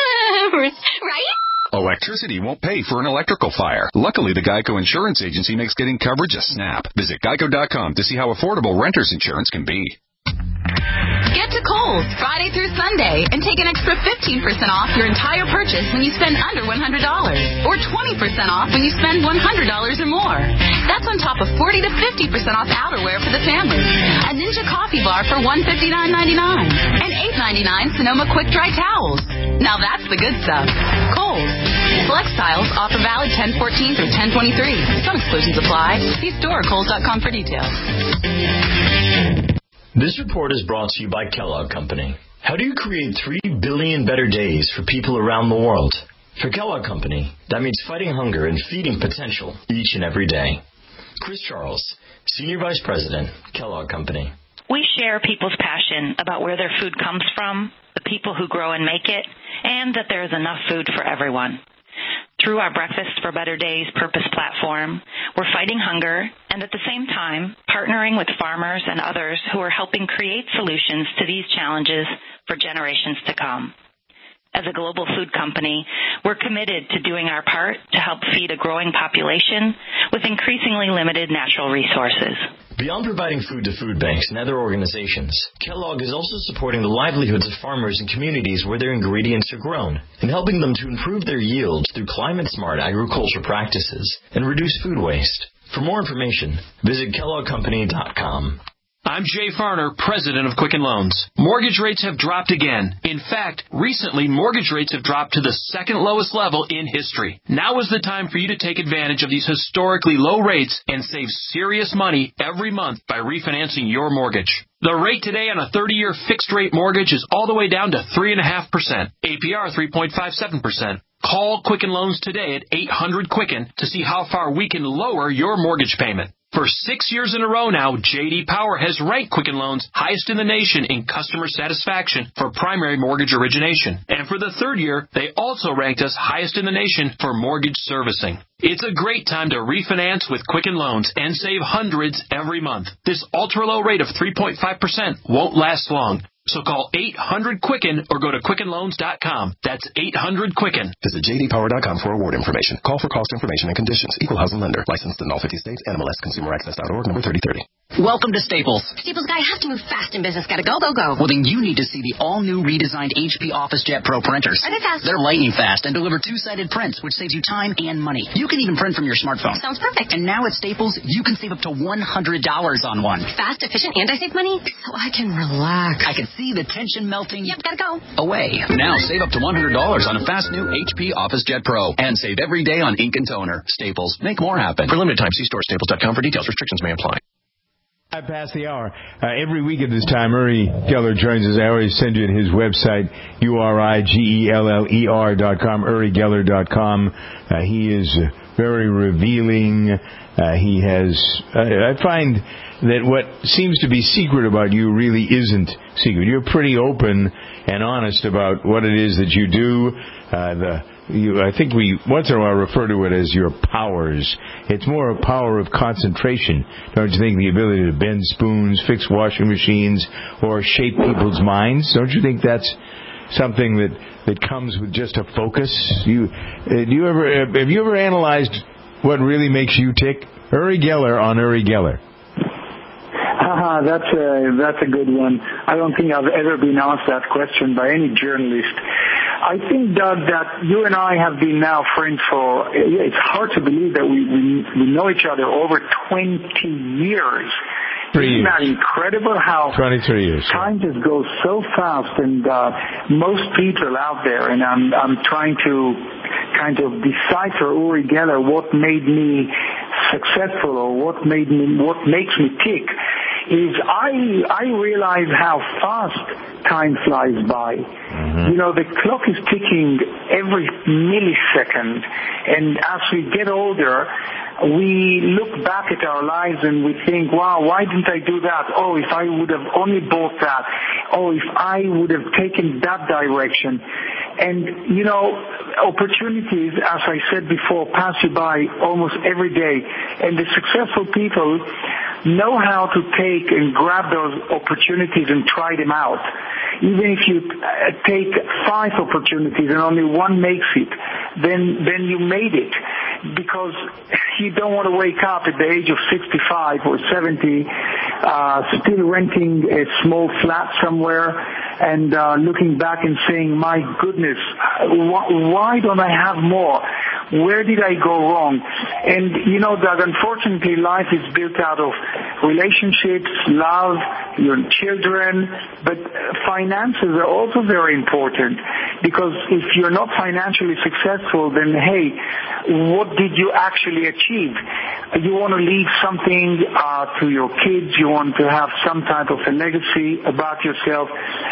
Right? Electricity won't pay for an electrical fire. Luckily, the Geico Insurance Agency makes getting coverage a snap. Visit geico dot com to see how affordable renter's insurance can be. Get to Kohl's Friday through Sunday and take an extra fifteen percent off your entire purchase when you spend under one hundred dollars or twenty percent off when you spend one hundred dollars or more. That's on top of forty to fifty percent off outerwear for the family, a Ninja coffee bar for one hundred fifty-nine ninety-nine, and eight ninety-nine Sonoma Quick Dry towels. Now that's the good stuff. Kohl's. Select styles offer valid ten fourteen through ten twenty-three. Some exclusions apply. See store or kohls dot com for details. This report is brought to you by Kellogg Company. How do you create three billion better days for people around the world? For Kellogg Company, that means fighting hunger and feeding potential each and every day. Chris Charles, Senior Vice President, Kellogg Company. We share people's passion about where their food comes from, the people who grow and make it, and that there is enough food for everyone. Through our Breakfast for Better Days purpose platform, we're fighting hunger and at the same time partnering with farmers and others who are helping create solutions to these challenges for generations to come. As a global food company, we're committed to doing our part to help feed a growing population with increasingly limited natural resources. Beyond providing food to food banks and other organizations, Kellogg is also supporting the livelihoods of farmers and communities where their ingredients are grown and helping them to improve their yields through climate-smart agriculture practices and reduce food waste. For more information, visit kellogg company dot com. I'm Jay Farner, president of Quicken Loans. Mortgage rates have dropped again. In fact, recently, mortgage rates have dropped to the second lowest level in history. Now is the time for you to take advantage of these historically low rates and save serious money every month by refinancing your mortgage. The rate today on a thirty-year fixed-rate mortgage is all the way down to three point five percent. A P R three point five seven percent. Call Quicken Loans today at eight hundred Quicken to see how far we can lower your mortgage payment. For six years in a row now, J D Power has ranked Quicken Loans highest in the nation in customer satisfaction for primary mortgage origination. And for the third year, they also ranked us highest in the nation for mortgage servicing. It's a great time to refinance with Quicken Loans and save hundreds every month. This ultra-low rate of three point five percent won't last long. So call eight hundred Quicken or go to quicken loans dot com. That's eight hundred Quicken. Visit j d power dot com for award information. Call for cost information and conditions. Equal housing lender. Licensed in all fifty states. N M L S consumer access dot org number thirty thirty. Welcome to Staples. Staples guy, I have to move fast in business. Gotta go, go, go. Well, then you need to see the all-new redesigned H P OfficeJet Pro printers. Are they fast? They're lightning fast and deliver two-sided prints, which saves you time and money. You can even print from your smartphone. Sounds perfect. And now at Staples, you can save up to one hundred dollars on one. Fast, efficient, and I save money, so I can relax. I can see the tension melting Yep, gotta go. away. Now save up to one hundred dollars on a fast new H P OfficeJet Pro. And save every day on ink and toner. Staples. Make more happen. For limited time, see store staples dot com for details. Restrictions may apply. I passed the hour. Uh, every week at this time, Uri Geller joins us. I always send you to his website, U R I G E L L E R dot com, Uri Geller dot com. Uh, he is very revealing. Uh, he has, uh, I find that what seems to be secret about you really isn't secret. You're pretty open and honest about what it is that you do. Uh, the You, I think we once in a while refer to it as your powers. It's more a power of concentration, don't you think? The ability to bend spoons, fix washing machines, or shape people's minds. Don't you think that's something that, that comes with just a focus? You, uh, do you ever have you ever analyzed what really makes you tick? Uri Geller on Uri Geller. Uh, that's a that's a good one. I don't think I've ever been asked that question by any journalist. I think, Doug, that you and I have been now friends for, it's hard to believe that we, we, we know each other over twenty years. Three Isn't that incredible how twenty-three years. Time just goes so fast, and uh, most people out there, and I'm, I'm trying to kind of decipher, Uri Geller, what made me successful or what made me, what makes me tick, is I, I realize how fast time flies by. Mm-hmm. You know, the clock is ticking every millisecond, and as we get older, we look back at our lives and we think, wow, why didn't I do that? Oh, if I would have only bought that. Oh, if I would have taken that direction. And, you know, opportunities, as I said before, pass you by almost every day. And the successful people know how to take and grab those opportunities and try them out. Even if you take five opportunities and only one makes it, then then you made it. Because you don't want to wake up at the age of sixty-five or seventy, uh, still renting a small flat somewhere and uh, looking back and saying, my goodness, wh- why don't I have more? Where did I go wrong? And, you know, Doug, unfortunately, life is built out of relationships, love, your children, but finances are also very important, because if you're not financially successful, then, hey, what did you actually achieve? You want to leave something uh, to your kids. You want to have some type of a legacy about yourself.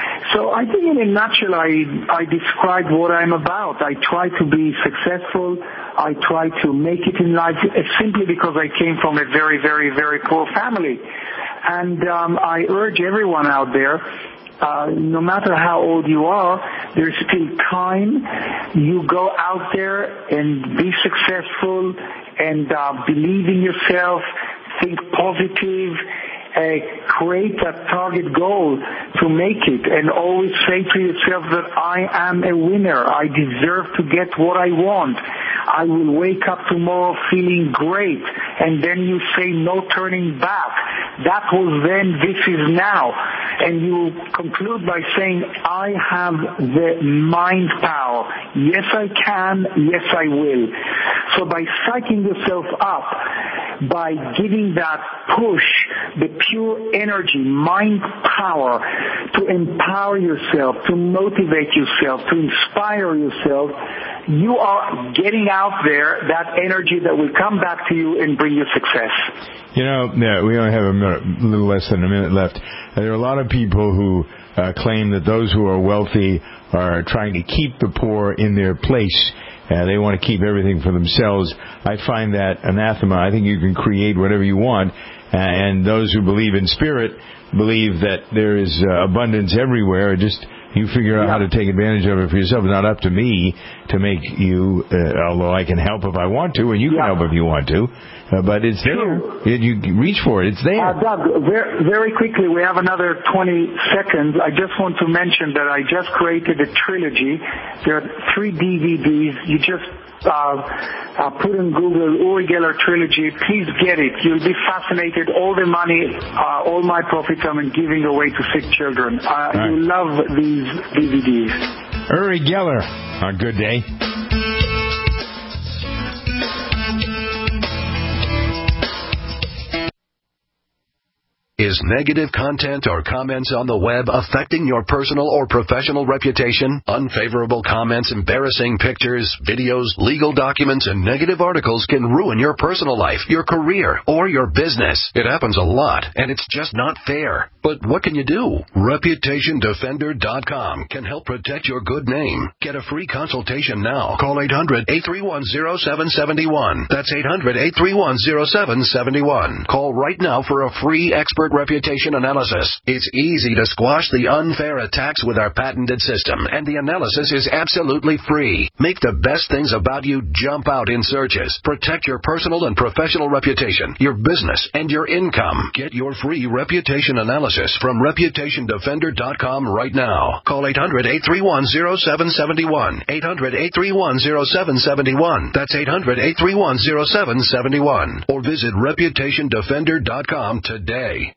So I think in a nutshell, I, I described what I'm about. I try to be successful. I try to make it in life simply because I came from a very, very, very poor family. And um, I urge everyone out there, uh, no matter how old you are, there's still time. You go out there and be successful and uh, believe in yourself, think positive, Uh, create a target goal to make it, and always say to yourself that I am a winner. I deserve to get what I want. I will wake up tomorrow feeling great. And then you say no turning back. That was then, this is now. And you conclude by saying, I have the mind power. Yes, I can. Yes, I will. So by psyching yourself up, by giving that push, the pure energy, mind power, to empower yourself, to motivate yourself, to inspire yourself, you are getting out there that energy that will come back to you and bring you success. You know, yeah, we only have a, minute, a little less than a minute left. There are a lot of people who uh, claim that those who are wealthy are trying to keep the poor in their place. Uh, they want to keep everything for themselves. I find that anathema. I think you can create whatever you want. Uh, and those who believe in spirit believe that there is uh, abundance everywhere. Just you figure out yeah. how to take advantage of it for yourself. It's not up to me to make you, uh, although I can help if I want to, and you can yeah. help if you want to. Uh, but it's there. It, you reach for it. It's there. Uh, Doug, very, very quickly, we have another twenty seconds. I just want to mention that I just created a trilogy. There are three D V Ds. You just uh, uh, put in Google Uri Geller Trilogy. Please get it. You'll be fascinated. All the money, uh, all my profits I'm giving away to sick children. Uh, right. You love these D V Ds. Uri Geller on Good Day. Is negative content or comments on the web affecting your personal or professional reputation? Unfavorable comments, embarrassing pictures, videos, legal documents, and negative articles can ruin your personal life, your career, or your business. It happens a lot, and it's just not fair. But what can you do? Reputation Defender dot com can help protect your good name. Get a free consultation now. Call eight hundred, eight three one, zero seven seven one. That's eight hundred, eight three one, zero seven seven one. Call right now for a free expert reputation analysis. It's easy to squash the unfair attacks with our patented system, and the analysis is absolutely free. Make the best things about you jump out in searches. Protect your personal and professional reputation, your business, and your income. Get your free reputation analysis from Reputation Defender dot com right now. Call eight hundred, eight three one, zero seven seven one. eight hundred, eight three one, zero seven seven one. That's eight hundred, eight three one, zero seven seven one. Or visit Reputation Defender dot com today.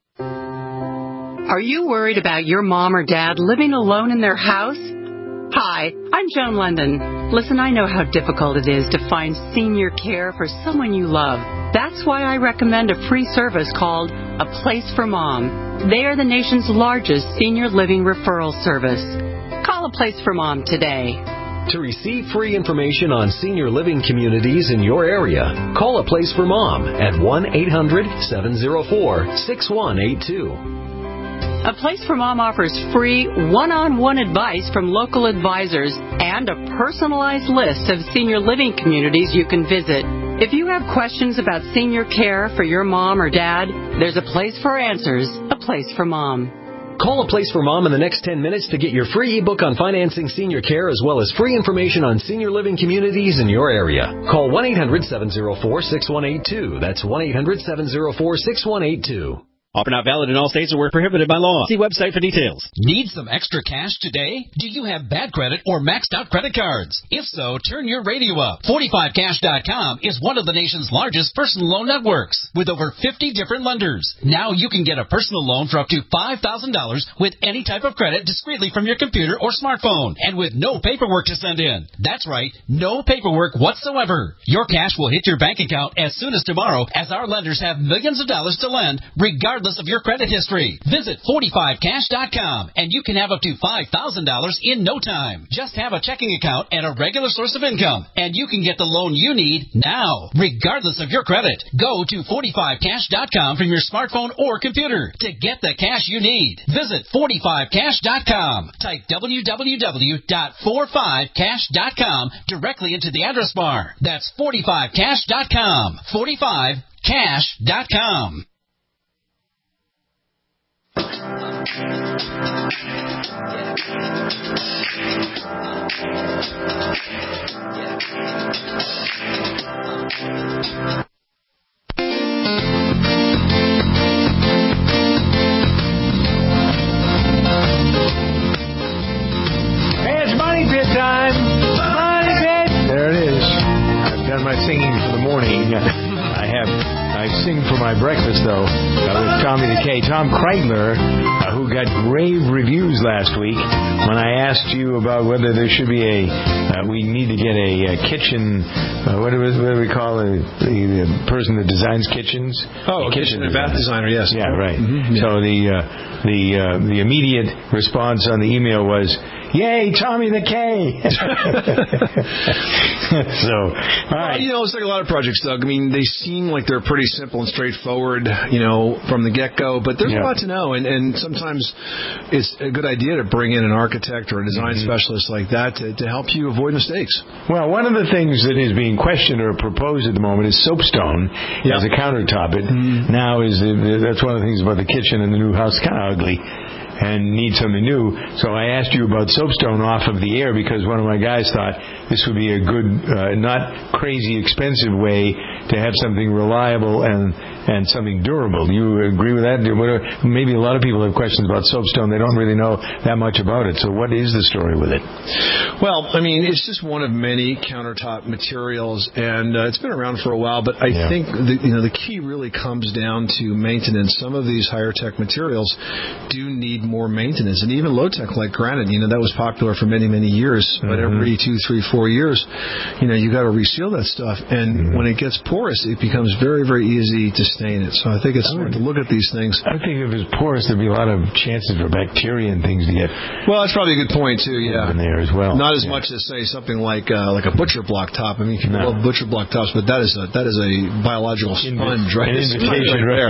Are you worried about your mom or dad living alone in their house? Hi, I'm Joan London. Listen, I know how difficult it is to find senior care for someone you love. That's why I recommend a free service called A Place for Mom. They are the nation's largest senior living referral service. Call A Place for Mom today. To receive free information on senior living communities in your area, call A Place for Mom at one eight hundred, seven oh four, six one eight two. A Place for Mom offers free one-on-one advice from local advisors and a personalized list of senior living communities you can visit. If you have questions about senior care for your mom or dad, there's a place for answers, A Place for Mom. Call A Place for Mom in the next ten minutes to get your free ebook on financing senior care as well as free information on senior living communities in your area. Call one eight hundred, seven oh four, six one eight two. That's one eight hundred, seven oh four, six one eight two. Offer not valid in all states or where prohibited by law. See website for details. Need some extra cash today? Do you have bad credit or maxed out credit cards? If so, turn your radio up. forty-five cash dot com is one of the nation's largest personal loan networks with over fifty different lenders. Now you can get a personal loan for up to five thousand dollars with any type of credit discreetly from your computer or smartphone and with no paperwork to send in. That's right, no paperwork whatsoever. Your cash will hit your bank account as soon as tomorrow as our lenders have millions of dollars to lend regardless of your credit history. Visit forty-five cash dot com and you can have up to five thousand dollars in no time. Just have a checking account and a regular source of income and you can get the loan you need now, regardless of your credit. Go to forty-five cash dot com from your smartphone or computer to get the cash you need. Visit forty-five cash dot com. Type w w w dot forty-five cash dot com directly into the address bar. That's forty-five cash dot com. forty-five cash dot com. Hey, it's Money Pit time! Money Pit! There it is. I've done my singing for the morning. I have. I sing for my breakfast, though, uh, with Tommy the K. Tom Kreidler, uh, who got rave reviews last week when I asked you about whether there should be a, uh, we need to get a, a kitchen, uh, what, do we, what do we call it, the, the person that designs kitchens? Oh, a kitchen and bath designer, yes. Yeah, right. Mm-hmm, yeah. So the, uh, the, uh, the immediate response on the email was, yay, Tommy the K! So, all right. Well, you know, it's like a lot of projects, Doug. I mean, they seem like they're pretty simple and straightforward, you know, from the get-go, but there's yeah. a lot to know, and, and sometimes it's a good idea to bring in an architect or a design mm-hmm. specialist like that to, to help you avoid mistakes. Well, one of the things that is being questioned or proposed at the moment is soapstone yeah. as a countertop. It mm-hmm. now is, uh, that's one of the things about the kitchen in the new house, kind of ugly. And need something new. So I asked you about soapstone off of the air because one of my guys thought this would be a good, uh, not crazy expensive way to have something reliable and and something durable. Do you agree with that? Maybe a lot of people have questions about soapstone. They don't really know that much about it. So what is the story with it? Well, I mean, it's just one of many countertop materials, and uh, it's been around for a while. But I yeah. think the, you know the key really comes down to maintenance. Some of these higher tech materials do need need more maintenance. And even low-tech like granite, you know, that was popular for many, many years. Mm-hmm. But every two, three, four years, you know, you got to reseal that stuff. And mm-hmm. when it gets porous, it becomes very, very easy to stain it. So I think it's smart to look at these things. I think if it's porous, there'd be a lot of chances for bacteria and things to get. Well, that's probably a good point too. Yeah, in there as well. Not as yeah. much as say something like uh, like a butcher block top. I mean, people no. love butcher block tops, but that is a that is a biological sponge, right? An invitation, right?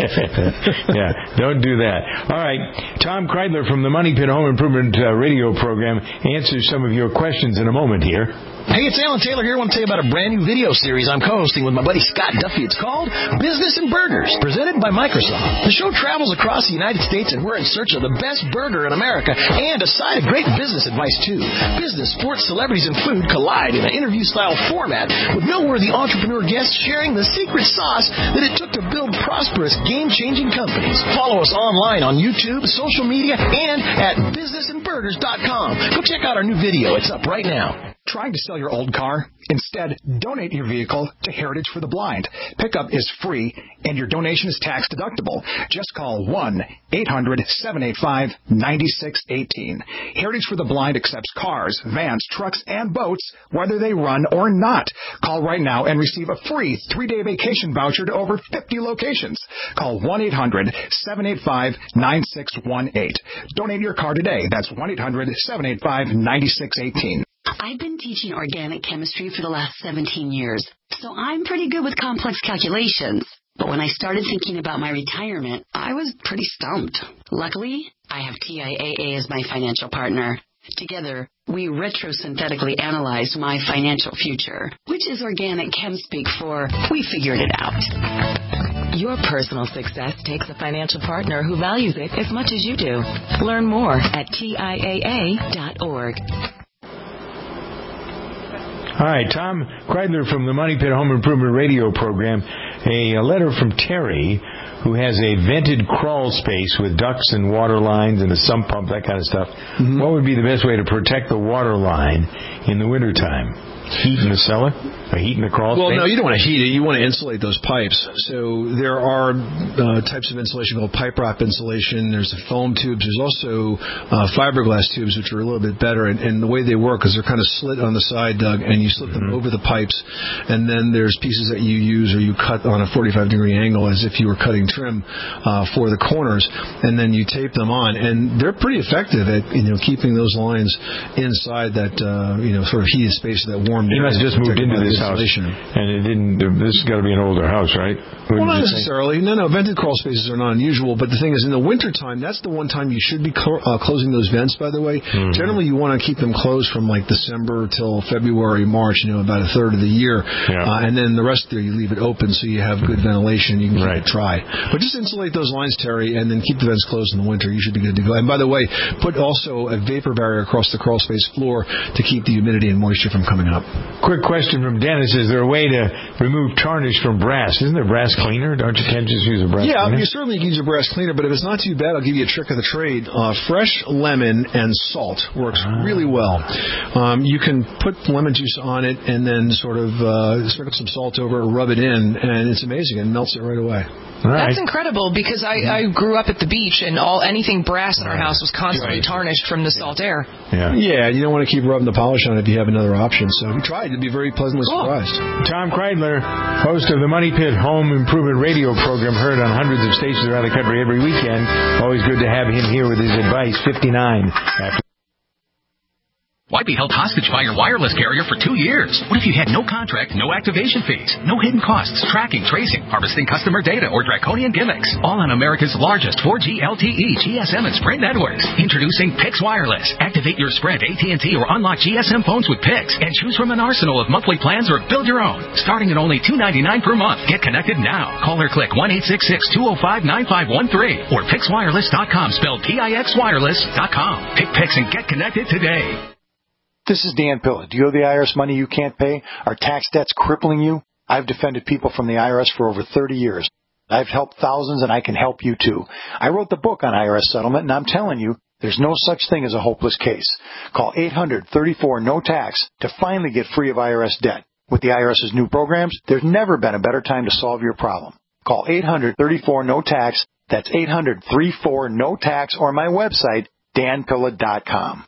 right yeah, don't do that. All right, Tom Kreidler from the Money Pit Home Improvement uh, Radio Program answers some of your questions in a moment here. Hey, it's Alan Taylor here. I want to tell you about a brand new video series I'm co-hosting with my buddy Scott Duffy. It's called Business and Burgers, presented by Microsoft. The show travels across the United States, and we're in search of the best burger in America and a side of great business advice, too. Business, sports, celebrities, and food collide in an interview-style format with noteworthy entrepreneur guests sharing the secret sauce that it took to build prosperous, game-changing companies. Follow us online on YouTube, social media, and at business and burgers dot com. Go check out our new video. It's up right now. Trying to sell your old car? Instead, donate your vehicle to Heritage for the Blind. Pickup is free, and your donation is tax deductible. Just call one eight hundred seven eight five nine six one eight. Heritage for the Blind accepts cars, vans, trucks, and boats, whether they run or not. Call right now and receive a free three-day vacation voucher to over fifty locations. Call one eight hundred seven eight five nine six one eight. Donate your car today. That's one eight hundred seven eight five nine six one eight. I've been teaching organic chemistry for the last seventeen years, so I'm pretty good with complex calculations. But when I started thinking about my retirement, I was pretty stumped. Luckily, I have T I A A as my financial partner. Together, we retrosynthetically analyzed my financial future, which is organic chem speak for we figured it out. Your personal success takes a financial partner who values it as much as you do. Learn more at T I A A dot org. All right, Tom Kreidler from the Money Pit Home Improvement Radio Program. A, a letter from Terry, who has a vented crawl space with ducts and water lines and a sump pump, that kind of stuff. Mm-hmm. What would be the best way to protect the water line in the wintertime? Heat in the cellar? Or heat in the crawl well, space? Well, no, you don't want to heat it. You want to insulate those pipes. So there are uh, types of insulation called pipe wrap insulation. There's the foam tubes. There's also uh, fiberglass tubes, which are a little bit better. And, and the way they work is they're kind of slit on the side, Doug, and you slip mm-hmm. them over the pipes. And then there's pieces that you use or you cut on a forty-five degree angle as if you were cutting trim uh, for the corners. And then you tape them on. And they're pretty effective at, you know, keeping those lines inside that, uh, you know, sort of heated space, that warm. You must have just moved into this house, and it didn't. This has got to be an older house, right? Well, not necessarily. No, no. Vented crawl spaces are not unusual, but the thing is, in the wintertime, that's the one time you should be cl- uh, closing those vents. By the way, mm-hmm. generally you want to keep them closed from like December till February, March. You know, about a third of the year, yeah. uh, and then the rest of the year you leave it open so you have good ventilation. You can keep right. it dry. But just insulate those lines, Terry, and then keep the vents closed in the winter. You should be good to go. And by the way, put also a vapor barrier across the crawl space floor to keep the humidity and moisture from coming up. Quick question from Dennis. Is there a way to remove tarnish from brass? Isn't there brass cleaner? Don't you tend to just use a brass yeah, cleaner? Yeah, you certainly can use a brass cleaner, but if it's not too bad, I'll give you a trick of the trade. Uh, fresh lemon and salt works ah. really well. Um, you can put lemon juice on it and then sort of uh, sprinkle some salt over it, rub it in, and it's amazing. It melts it right away. Right. That's incredible because I, I grew up at the beach and all anything brass in our house was constantly tarnished from the salt air. Yeah, yeah. You don't want to keep rubbing the polish on it if you have another option. So if you try it, you'll be very pleasantly cool. surprised. Tom Kreidler, host of the Money Pit Home Improvement Radio Program, heard on hundreds of stations around the country every weekend. Always good to have him here with his advice. fifty-nine after. Why be held hostage by your wireless carrier for two years? What if you had no contract, no activation fees, no hidden costs, tracking, tracing, harvesting customer data, or draconian gimmicks? All on America's largest four G L T E, G S M, and Sprint networks. Introducing Pix Wireless. Activate your Sprint, A T and T, or unlock G S M phones with Pix and choose from an arsenal of monthly plans or build your own. Starting at only two dollars and ninety-nine cents per month. Get connected now. Call or click one eight six six, two oh five, nine five one three or pix wireless dot com, spelled P I X wireless dot com. Pick Pix and get connected today. This is Dan Pilla. Do you owe the I R S money you can't pay? Are tax debts crippling you? I've defended people from the I R S for over thirty years. I've helped thousands, and I can help you too. I wrote the book on I R S settlement, and I'm telling you, there's no such thing as a hopeless case. Call eight hundred, thirty-four, no tax to finally get free of I R S debt. With the IRS's new programs, there's never been a better time to solve your problem. Call eight hundred, thirty-four, no tax That's eight hundred, three four, N O T A X or my website, dan pilla dot com.